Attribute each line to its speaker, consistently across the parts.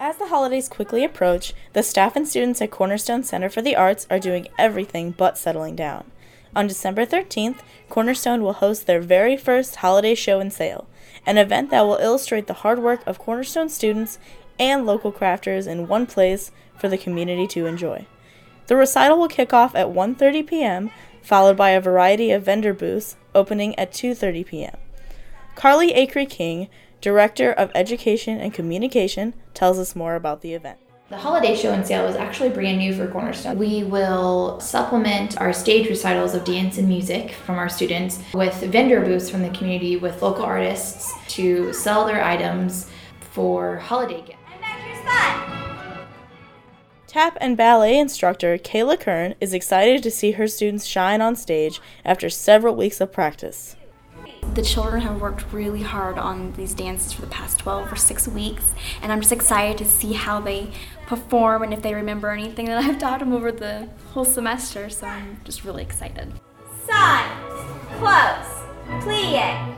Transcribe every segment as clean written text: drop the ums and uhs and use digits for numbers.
Speaker 1: As the holidays quickly approach, the staff and students at Cornerstone Center for the Arts are doing everything but settling down. On December 13th, Cornerstone will host their very first holiday show and sale, an event that will illustrate the hard work of Cornerstone students and local crafters in one place for the community to enjoy. The recital will kick off at 1:30 p.m., followed by a variety of vendor booths opening at 2:30 p.m. Carly Acree King, Director of Education and Communication, tells us more about the event.
Speaker 2: The holiday show and sale is actually brand new for Cornerstone. We will supplement our stage recitals of dance and music from our students with vendor booths from the community with local artists to sell their items for holiday gifts.
Speaker 3: And back here's fun!
Speaker 1: Tap and ballet instructor Kayla Kern is excited to see her students shine on stage after several weeks of practice.
Speaker 4: The children have worked really hard on these dances for the past 12 or 6 weeks, and I'm just excited to see how they perform and if they remember anything that I've taught them over the whole semester, so I'm just really excited.
Speaker 3: Signs, close, plie.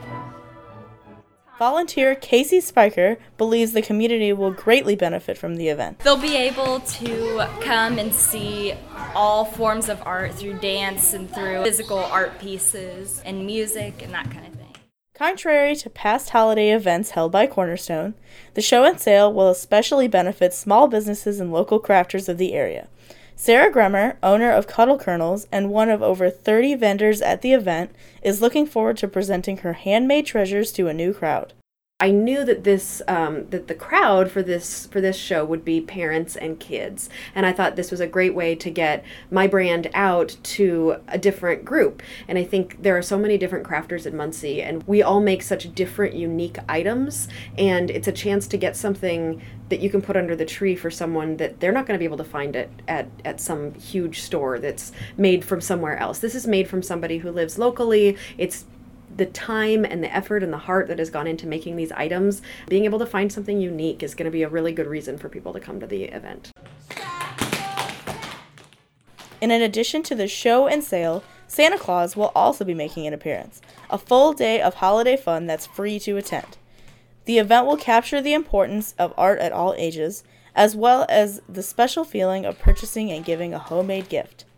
Speaker 1: Volunteer Casey Spiker believes the community will greatly benefit from the event.
Speaker 5: They'll be able to come and see all forms of art through dance and through physical art pieces and music and that kind of thing.
Speaker 1: Contrary to past holiday events held by Cornerstone, the show and sale will especially benefit small businesses and local crafters of the area. Sarah Grummer, owner of Cuddle Kernels and one of over 30 vendors at the event, is looking forward to presenting her handmade treasures to a new crowd.
Speaker 6: I knew that that the crowd for this show would be parents and kids, and I thought this was a great way to get my brand out to a different group. And I think there are so many different crafters in Muncie, and we all make such different, unique items, and it's a chance to get something that you can put under the tree for someone that they're not going to be able to find it at some huge store that's made from somewhere else. This is made from somebody who lives locally. It's the time and the effort and the heart that has gone into making these items. Being able to find something unique is going to be a really good reason for people to come to the event.
Speaker 1: In addition to the show and sale, Santa Claus will also be making an appearance, a full day of holiday fun that's free to attend. The event will capture the importance of art at all ages, as well as the special feeling of purchasing and giving a homemade gift.